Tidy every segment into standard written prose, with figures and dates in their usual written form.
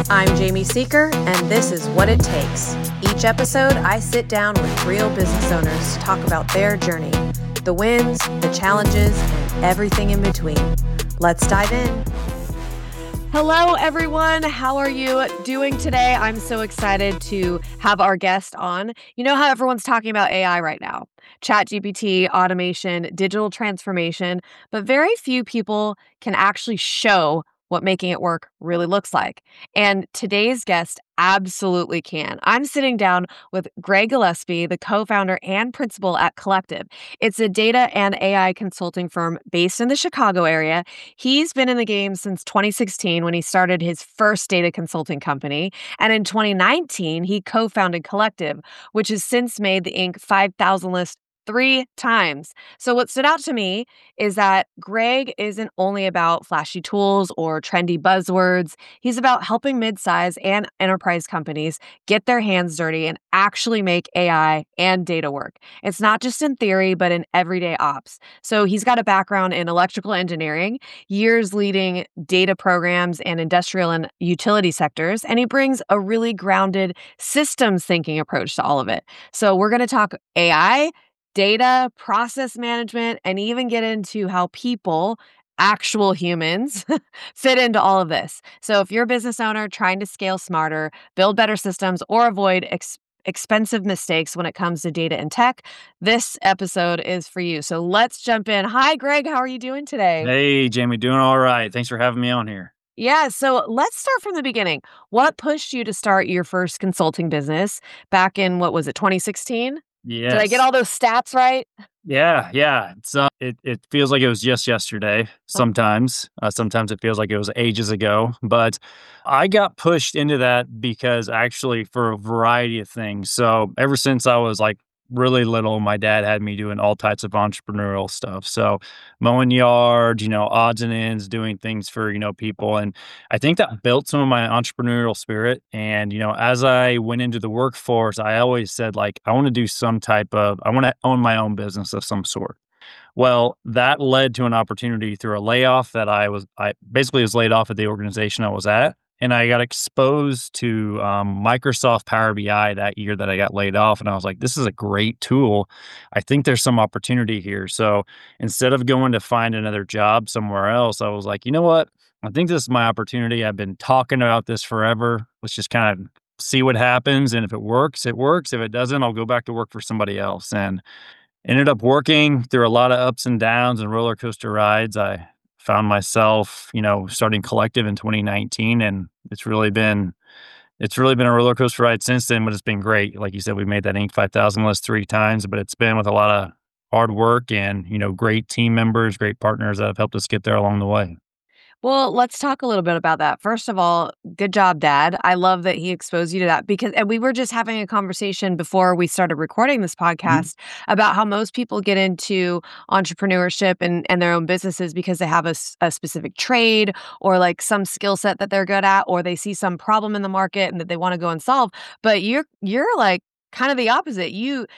I'm Jamie Seeker, and this is What It Takes. Each episode, I sit down with real business owners to talk about their journey, the wins, the challenges, and everything in between. Let's dive in. Hello, everyone. How are you doing today? I'm so excited to have our guest on. You know how everyone's talking about AI right now, ChatGPT, automation, digital transformation, but very few people can actually show what making it work really looks like. And today's guest absolutely can. I'm sitting down with Greg Gillespie, the co-founder and principal at Collective. It's a data and AI consulting firm based in the Chicago area. He's been in the game since 2016 when he started his first data consulting company. And in 2019, he co-founded Collective, which has since made the Inc. 5000 list 3 times. So what stood out to me is that Greg isn't only about flashy tools or trendy buzzwords. He's about helping midsize and enterprise companies get their hands dirty and actually make AI and data work. It's not just in theory, but in everyday ops. So he's got a background in electrical engineering, years leading data programs and industrial and utility sectors, and he brings a really grounded systems thinking approach to all of it. So we're going to talk AI, data, process management, and even get into how people, actual humans, fit into all of this. So if you're a business owner trying to scale smarter, build better systems, or avoid expensive mistakes when it comes to data and tech, this episode is for you. So let's jump in. Hi, Greg. How are you doing today? Hey, Jamie, doing all right. Thanks for having me on here. Yeah, so let's start from the beginning. What pushed you to start your first consulting business back in, what was it, 2016? Did I get Yes. all those stats right? Yeah. It feels like it was just yesterday. Sometimes it feels like it was ages ago. But I got pushed into that because actually for a variety of things. So ever since I was like really little, my dad had me doing all types of entrepreneurial stuff. So mowing yards, odds and ends, doing things for, people. And I think that built some of my entrepreneurial spirit. And, as I went into the workforce, I always said, like, I want to own my own business of some sort. Well, that led to an opportunity through a layoff that I basically was laid off at the organization I was at. And I got exposed to Microsoft Power BI that year that I got laid off. And I was like, this is a great tool. I think there's some opportunity here. So instead of going to find another job somewhere else, I was like, you know what? I think this is my opportunity. I've been talking about this forever. Let's just kind of see what happens. And if it works, it works. If it doesn't, I'll go back to work for somebody else. And ended up working through a lot of ups and downs and roller coaster rides. I found myself, starting Collective in 2019, and it's really been a roller coaster ride since then, but it's been great. Like you said, we made that Inc. 5000 list 3 times, but it's been with a lot of hard work and, great team members, great partners that have helped us get there along the way. Well, let's talk a little bit about that. First of all, good job, Dad. I love that he exposed you to that and we were just having a conversation before we started recording this Mhm. podcast about how most people get into entrepreneurship and their own businesses because they have a specific trade or like some skill set that they're good at, or they see some problem in the market and that they want to go and solve. But you're like kind of the opposite.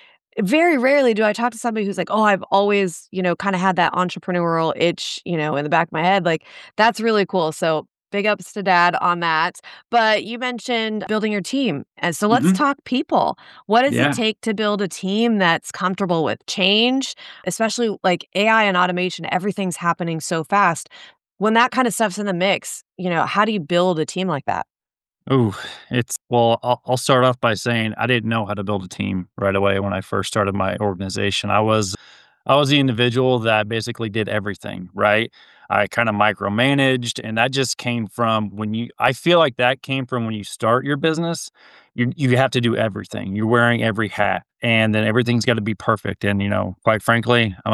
Very rarely do I talk to somebody who's like, "Oh, I've always, kind of had that entrepreneurial itch, in the back of my head." Like, that's really cool. So, big ups to Dad on that. But you mentioned building your team. And so let's Mhm. talk people. What does it Yeah. take to build a team that's comfortable with change, especially like AI and automation? Everything's happening so fast. When that kind of stuff's in the mix, how do you build a team like that? Oh, I'll start off by saying I didn't know how to build a team right away when I first started my organization. I was the individual that basically did everything, right? I kind of micromanaged, and that just came from I feel like that came from when you start your business, you have to do everything. You're wearing every hat, and then everything's got to be perfect. And quite frankly, I'm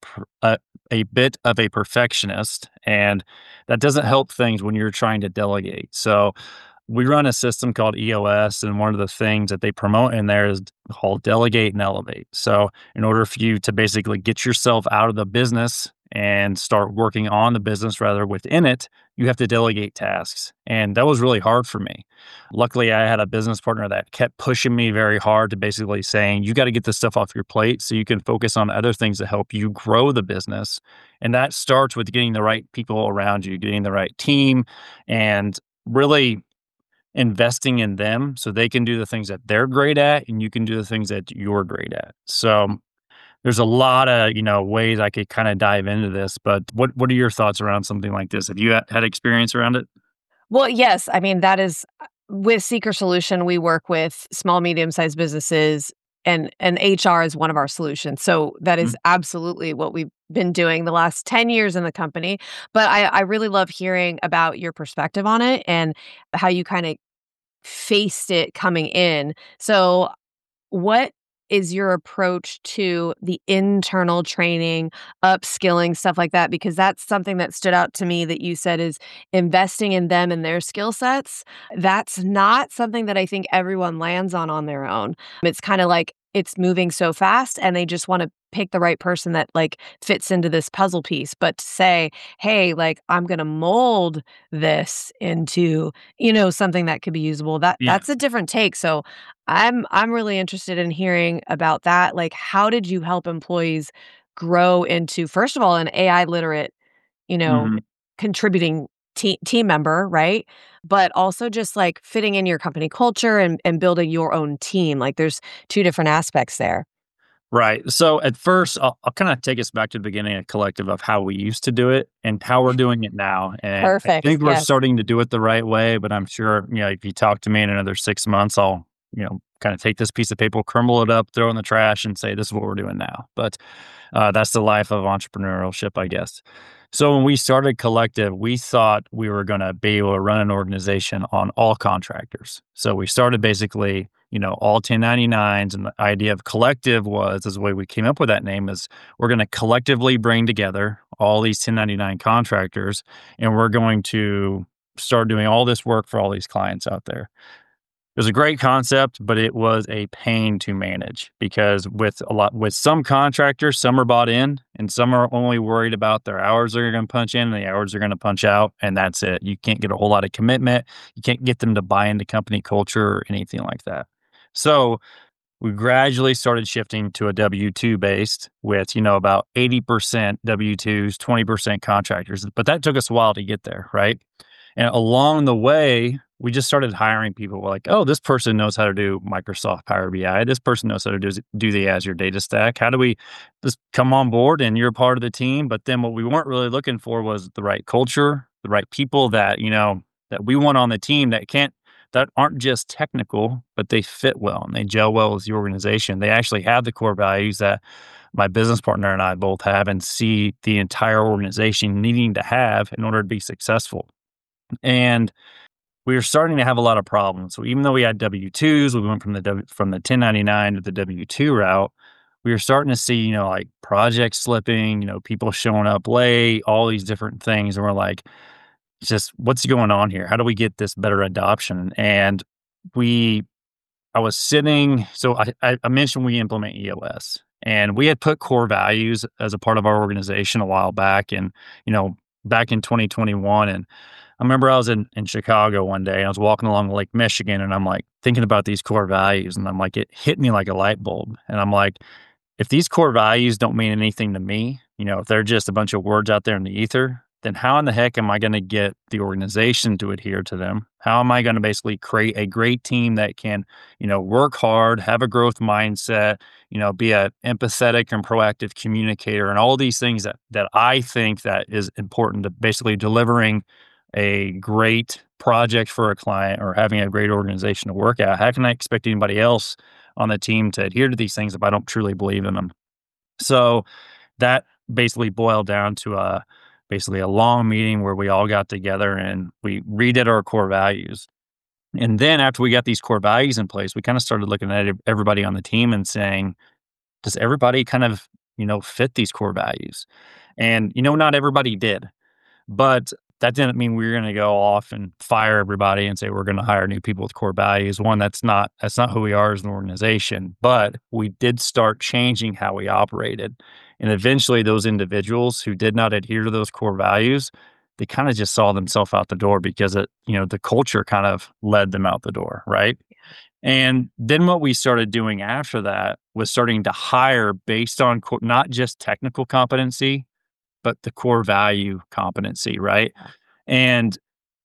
a bit of a perfectionist, and that doesn't help things when you're trying to delegate. So we run a system called EOS, and one of the things that they promote in there is called delegate and elevate. So, in order for you to basically get yourself out of the business and start working on the business rather within it, you have to delegate tasks. And that was really hard for me. Luckily, I had a business partner that kept pushing me very hard to basically saying, you got to get this stuff off your plate so you can focus on other things that help you grow the business. And that starts with getting the right people around you, getting the right team, and really investing in them so they can do the things that they're great at and you can do the things that you're great at. So there's a lot of, ways I could kind of dive into this, but what are your thoughts around something like this? Have you had experience around it? Well, yes. I mean, that is with Seeker Solution, we work with small, medium-sized businesses, and HR is one of our solutions. So that is Mhm. absolutely what we've been doing the last 10 years in the company. But I really love hearing about your perspective on it and how you kind of faced it coming in. So what is your approach to the internal training, upskilling, stuff like that? Because that's something that stood out to me that you said is investing in them and their skill sets. That's not something that I think everyone lands on their own. It's kind of like it's moving so fast and they just want to pick the right person that like fits into this puzzle piece. But to say, hey, like I'm going to mold this into, something that could be usable, Yeah. that's a different take. So I'm really interested in hearing about that. Like, how did you help employees grow into, first of all, an AI literate, you know, Mhm. contributing team member, right? But also just like fitting in your company culture and building your own team. Like, there's two different aspects there. Right. So at first, I'll kind of take us back to the beginning of Collective of how we used to do it and how we're doing it now. And I Perfect. think we're Yes. starting to do it the right way, but I'm sure, if you talk to me in another 6 months, I'll, kind of take this piece of paper, crumble it up, throw it in the trash and say, this is what we're doing now. But that's the life of entrepreneurship, I guess. So when we started Collective, we thought we were going to be able to run an organization on all contractors. So we started basically, all 1099s. And the idea of Collective is the way we came up with that name is we're going to collectively bring together all these 1099 contractors and we're going to start doing all this work for all these clients out there. It was a great concept, but it was a pain to manage because with some contractors, some are bought in and some are only worried about their hours they're going to punch in and the hours they're going to punch out. And that's it. You can't get a whole lot of commitment. You can't get them to buy into company culture or anything like that. So we gradually started shifting to a W-2 based with, about 80% W-2s, 20% contractors. But that took us a while to get there, right? And along the way, we just started hiring people. We're like, oh, this person knows how to do Microsoft Power BI. This person knows how to do the Azure data stack. How do we just come on board and you're part of the team? But then what we weren't really looking for was the right culture, the right people that, that we want on the team that aren't just technical, but they fit well and they gel well with the organization. They actually have the core values that my business partner and I both have and see the entire organization needing to have in order to be successful. And we were starting to have a lot of problems. So even though we had W-2s, we went from the 1099 to the W-2 route. We were starting to see, like projects slipping, people showing up late, all these different things. And we're like, just what's going on here? How do we get this better adoption? And we, I was sitting, so I mentioned we implement EOS and we had put core values as a part of our organization a while back and, back in 2021. And I remember I was in Chicago one day. I was walking along Lake Michigan and I'm like thinking about these core values and I'm like, it hit me like a light bulb. And I'm like, if these core values don't mean anything to me, if they're just a bunch of words out there in the ether, then how in the heck am I going to get the organization to adhere to them? How am I going to basically create a great team that can, work hard, have a growth mindset, be a empathetic and proactive communicator and all these things that I think that is important to basically delivering a great project for a client or having a great organization to work at. How can I expect anybody else on the team to adhere to these things if I don't truly believe in them? So that basically boiled down to basically a long meeting where we all got together and we redid our core values. And then after we got these core values in place, we kind of started looking at everybody on the team and saying, does everybody kind of, fit these core values? And, not everybody did. But that didn't mean we were going to go off and fire everybody and say we're going to hire new people with core values. One, that's not who we are as an organization. But we did start changing how we operated. And eventually those individuals who did not adhere to those core values, they kind of just saw themselves out the door because the culture kind of led them out the door, right? And then what we started doing after that was starting to hire based on not just technical competency, but the core value competency, right? And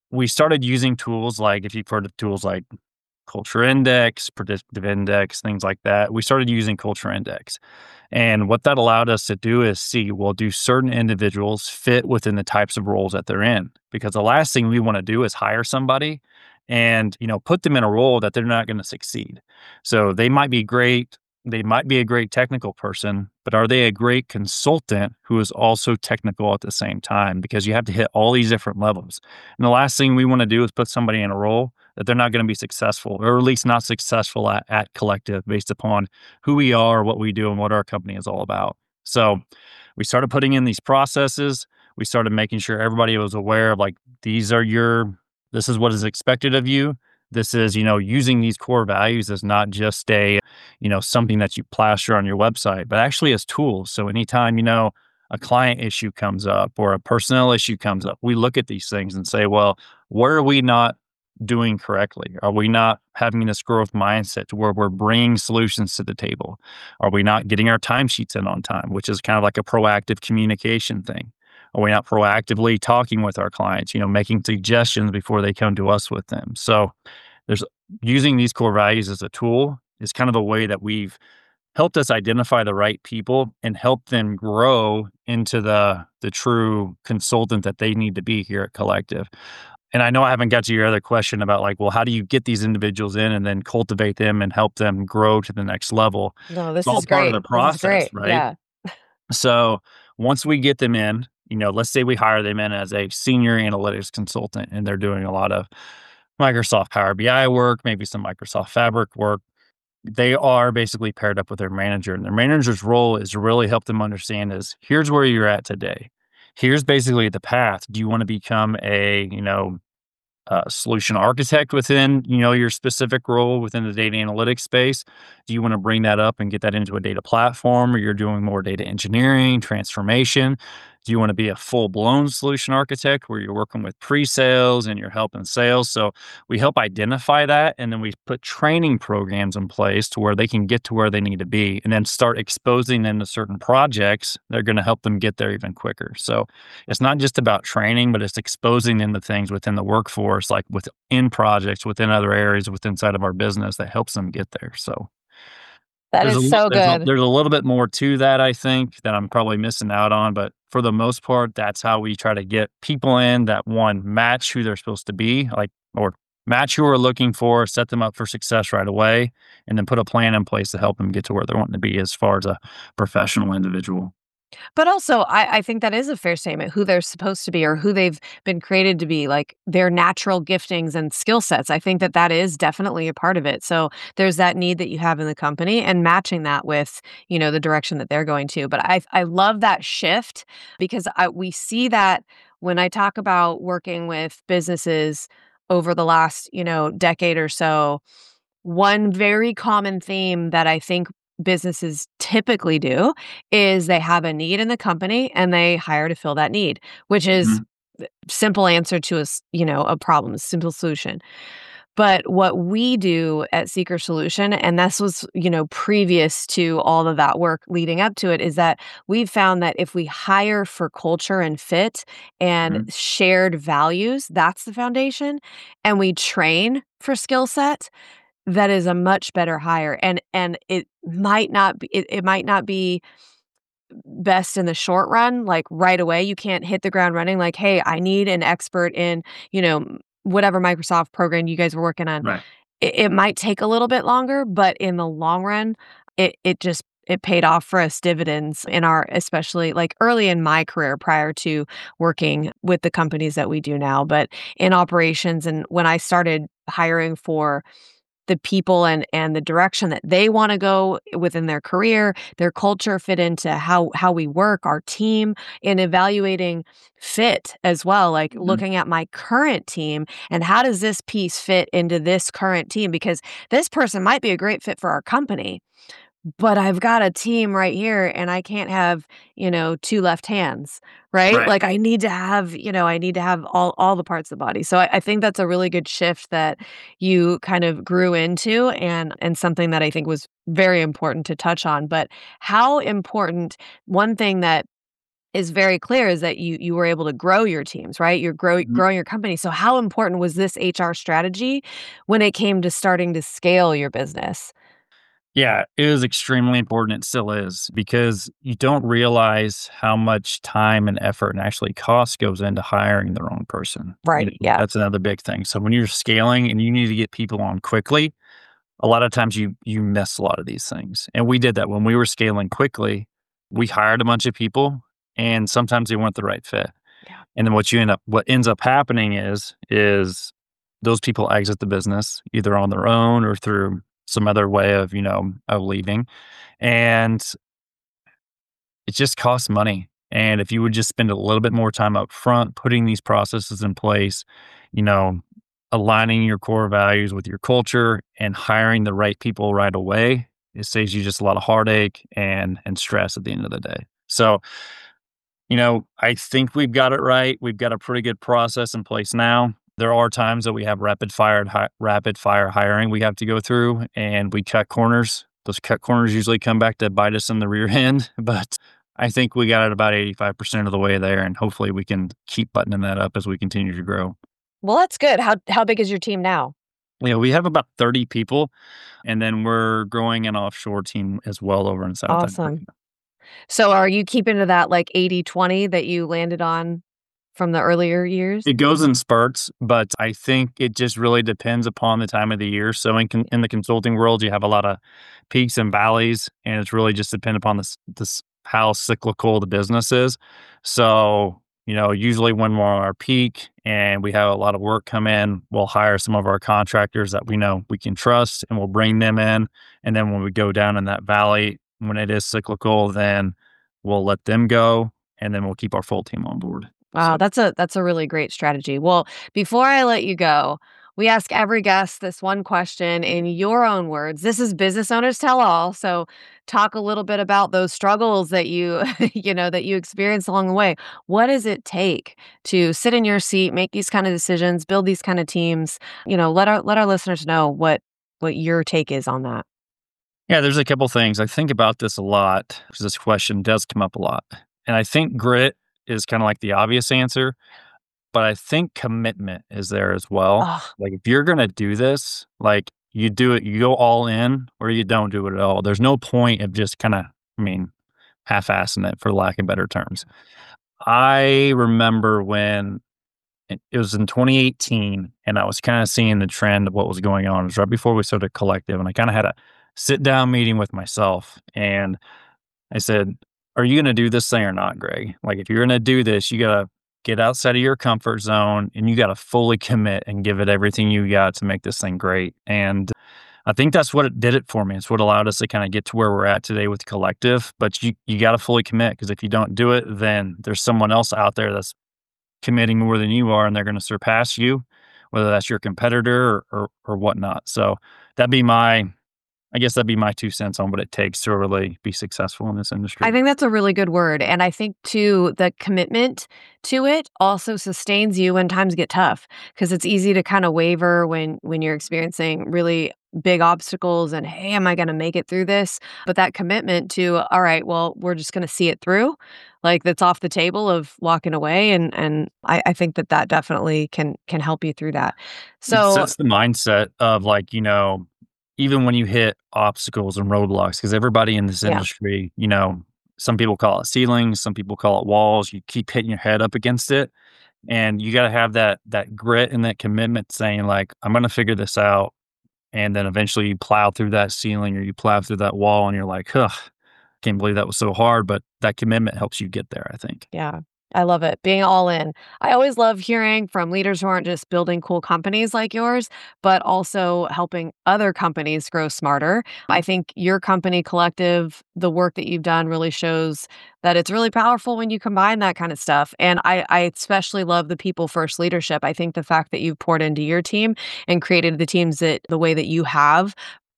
we started using tools like, if you've heard of tools like Culture Index, Predictive Index, things like that, we started using Culture Index. And what that allowed us to do is see, well, do certain individuals fit within the types of roles that they're in? Because the last thing we want to do is hire somebody and, put them in a role that they're not going to succeed. So they might be great. They might be a great technical person, but are they a great consultant who is also technical at the same time? Because you have to hit all these different levels. And the last thing we want to do is put somebody in a role that they're not going to be successful, or at least not successful at Collective based upon who we are, what we do, and what our company is all about. So we started putting in these processes. We started making sure everybody was aware of, like, this is what is expected of you. This is, using these core values as not just something that you plaster on your website, but actually as tools. So anytime, a client issue comes up or a personnel issue comes up, we look at these things and say, well, where are we not doing correctly? Are we not having this growth mindset to where we're bringing solutions to the table? Are we not getting our timesheets in on time, which is kind of like a proactive communication thing? Are we not proactively talking with our clients, making suggestions before they come to us with them? So there's using these core values as a tool is kind of a way that we've helped us identify the right people and help them grow into the true consultant that they need to be here at Collective. And I know I haven't got to your other question about, like, well, how do you get these individuals in and then cultivate them and help them grow to the next level? No, It's this all is part of great. the This is process, great. right? Yeah. So once we get them in, let's say we hire them in as a senior analytics consultant and they're doing a lot of Microsoft Power BI work, maybe some Microsoft Fabric work. They are basically paired up with their manager, and their manager's role is to really help them understand is, here's where you're at today. Here's basically the path. Do you want to become solution architect within, your specific role within the data analytics space? Do you want to bring that up and get that into a data platform, or you're doing more data engineering, transformation? Do you want to be a full-blown solution architect where you're working with pre-sales and you're helping sales? So we help identify that, and then we put training programs in place to where they can get to where they need to be, and then start exposing them to certain projects that are going to help them get there even quicker. So it's not just about training, but it's exposing them to things within the workforce, like within projects, within other areas, within inside of our business that helps them get there. So That is so good. there's a little bit more to that, I think, that I'm probably missing out on. But for the most part, that's how we try to get people in that, one, match who they're supposed to be, or match who we're looking for, set them up for success right away, and then put a plan in place to help them get to where they're wanting to be as far as a professional individual. But also, I think that is a fair statement, who they're supposed to be or who they've been created to be, like their natural giftings and skill sets. I think that that is definitely a part of it. So there's that need that you have in the company and matching that with, the direction that they're going to. But I love that shift because we see that when I talk about working with businesses over the last, decade or so. One very common theme that I think businesses typically do is they have a need in the company and they hire to fill that need, which is Mhm. simple answer to a problem, a simple solution. But what we do at Seeker Solution, and this was, previous to all of that work leading up to it, is that we've found that if we hire for culture and fit and Mhm. shared values, that's the foundation, and we train for skill set, that is a much better hire, and it might not be best in the short run, like, right away, you can't hit the ground running, like, "Hey, I need an expert in, whatever Microsoft program you guys were working on." Right. It might take a little bit longer, but in the long run, it paid off for us dividends in our, especially, like, early in my career prior to working with the companies that we do now, but in operations and when I started hiring for the people and the direction that they wanna go within their career, their culture fit into how we work, our team, and evaluating fit as well, like Mhm. looking at my current team and how does this piece fit into this current team? Because this person might be a great fit for our company, but I've got a team right here and I can't have, 2 left hands, right? Right. Like I need to have all the parts of the body. So I think that's a really good shift that you kind of grew into and something that I think was very important to touch on. But how important one thing that is very clear is that you were able to grow your teams, right? You're growing your company. So how important was this HR strategy when it came to starting to scale your business? Yeah, it is extremely important. It still is because you don't realize how much time and effort and actually cost goes into hiring the wrong person. Right. Yeah. That's another big thing. So when you're scaling and you need to get people on quickly, a lot of times you miss a lot of these things. And we did that when we were scaling quickly. We hired a bunch of people, and sometimes they weren't the right fit. Yeah. And then what ends up happening is those people exit the business either on their own or through some other way of, of leaving. And it just costs money. And if you would just spend a little bit more time up front putting these processes in place, you know, aligning your core values with your culture and hiring the right people right away, it saves you just a lot of heartache and stress at the end of the day. So, I think we've got it right. We've got a pretty good process in place now. There are times that we have rapid fire hiring we have to go through, and we cut corners. Those cut corners usually come back to bite us in the rear end, but I think we got it about 85% of the way there, and hopefully we can keep buttoning that up as we continue to grow. Well, that's good. How big is your team now? We have about 30 people, and then we're growing an offshore team as well over in South Africa. Awesome. So are you keeping to that like 80/20 that you landed on from the earlier years? It goes in spurts, but I think it just really depends upon the time of the year. So in the consulting world, you have a lot of peaks and valleys, and it's really just depend upon this how cyclical the business is. So, usually when we're on our peak and we have a lot of work come in, we'll hire some of our contractors that we know we can trust, and we'll bring them in. And then when we go down in that valley, when it is cyclical, then we'll let them go, and then we'll keep our full team on board. Wow, that's a really great strategy. Well, before I let you go, we ask every guest this one question in your own words. This is Business Owners Tell All. So talk a little bit about those struggles that you, that you experienced along the way. What does it take to sit in your seat, make these kind of decisions, build these kind of teams? Let our listeners know what your take is on that. Yeah, there's a couple things. I think about this a lot because this question does come up a lot. And I think grit is kind of like the obvious answer, but I think commitment is there as well. Oh, Like if you're going to do this, like you do it, you go all in or you don't do it at all. There's no point of just kind of, half-assing it for lack of better terms. I remember when it was in 2018 and I was kind of seeing the trend of what was going on. It was right before we started Collective, and I kind of had a sit down meeting with myself, and I said, "Are you going to do this thing or not, Greg? Like, if you're going to do this, you got to get outside of your comfort zone and you got to fully commit and give it everything you got to make this thing great." And I think that's what it did it for me. It's what allowed us to kind of get to where we're at today with Collective. But you got to fully commit, because if you don't do it, then there's someone else out there that's committing more than you are, and they're going to surpass you, whether that's your competitor or whatnot. So that'd be I guess that'd be my 2 cents on what it takes to really be successful in this I industry. think that's a really good word. And I think too, the commitment to it also sustains you when times get tough, because it's easy to kind of waver when you're experiencing really big obstacles and, hey, am I going to make it through this? But that commitment to, all right, well, we're just going to see it through, like that's off the table of walking away. And I think that definitely can help you through that. It So sets the mindset of like, even when you hit obstacles and roadblocks, because everybody in this yeah, industry, some people call it ceilings, some people call it walls. You keep hitting your head up against it. And you got to have that grit and that commitment saying like, I'm going to figure this out. And then eventually you plow through that ceiling or you plow through that wall and you're like, huh, can't believe that was so hard. But that commitment helps you get there, I think. yeah. I love it. Being all in. I always love hearing from leaders who aren't just building cool companies like yours, but also helping other companies grow smarter. I think your company Collective, the work that you've done really shows that it's really powerful when you combine that kind of stuff. And I especially love the people first leadership. I think the fact that you've poured into your team and created the teams that the way that you have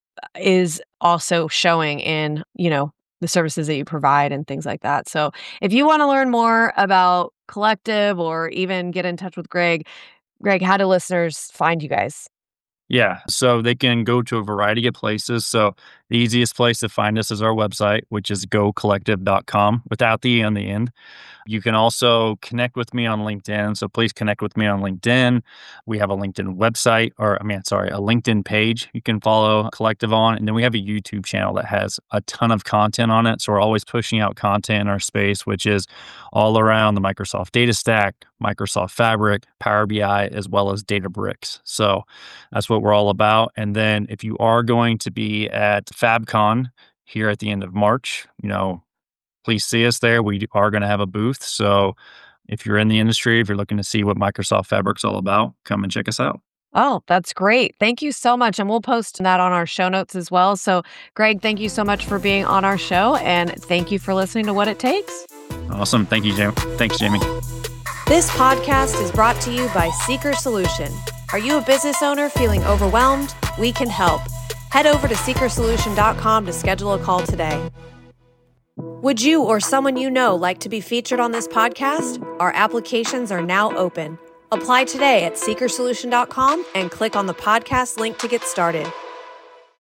is also showing in, the services that you provide and things like that. So if you want to learn more about Collective or even get in touch with Greg, how do listeners find you guys? Yeah. So they can go to a variety of places. So The easiest place to find us is our website, which is gocollective.com without the E on the end. You can also connect with me on LinkedIn. So please connect with me on LinkedIn. We have a LinkedIn website, a LinkedIn page you can follow Collective on. And then we have a YouTube channel that has a ton of content on it. So we're always pushing out content in our space, which is all around the Microsoft Data Stack, Microsoft Fabric, Power BI, as well as Databricks. So that's what we're all about. And then if you are going to be at FabCon here at the end of March, please see us there. We are going to have a booth. So if you're in the industry, if you're looking to see what Microsoft Fabric's all about, come and check us out. Oh, that's great. Thank you so much. And we'll post that on our show notes as well. So, Greg, thank you so much for being on our show. And thank you for listening to What It Takes. Awesome. Thank you, Jamie. Thanks, Jamie. This podcast is brought to you by Seeker Solution. Are you a business owner feeling overwhelmed? We can help. Head over to seekersolution.com to schedule a call today. Would you or someone you know like to be featured on this podcast? Our applications are now open. Apply today at seekersolution.com and click on the podcast link to get started.